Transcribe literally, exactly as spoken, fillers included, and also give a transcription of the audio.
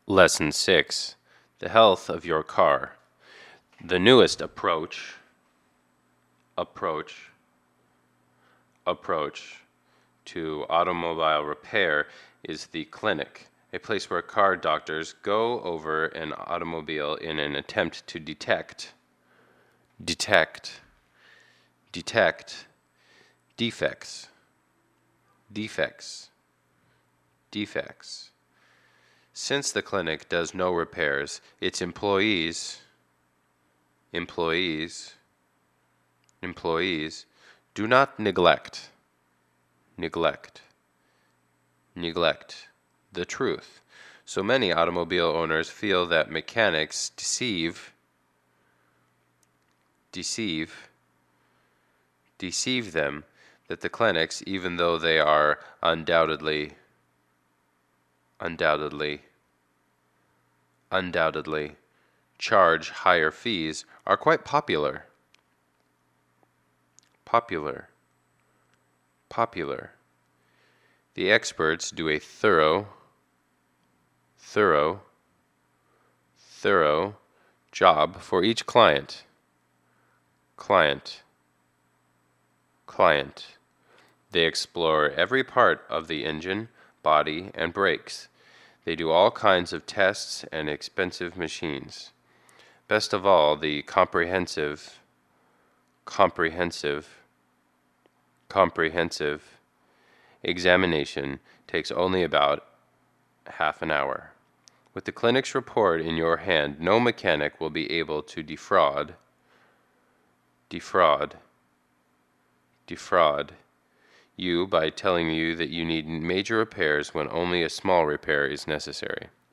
Lesson six. The health of your car. The newest approach, approach, approach to automobile repair is the clinic, a place where car doctors go over an automobile in an attempt to detect, detect, detect defects, defects, defects. Since the clinic does no repairs, its employees, employees, employees do not neglect, neglect, neglect the truth. So many automobile owners feel that mechanics deceive, deceive, deceive them, that the clinics, even though they are undoubtedly, undoubtedly, undoubtedly charge higher fees, are quite popular. Popular. Popular. The experts do a thorough, thorough, thorough job for each client. Client. Client. They explore every part of the engine, body, and brakes. They do all kinds of tests and expensive machines. Best of all, the comprehensive, comprehensive, comprehensive examination takes only about half an hour. With the clinic's report in your hand, no mechanic will be able to defraud, defraud, defraud you by telling you that you need major repairs when only a small repair is necessary.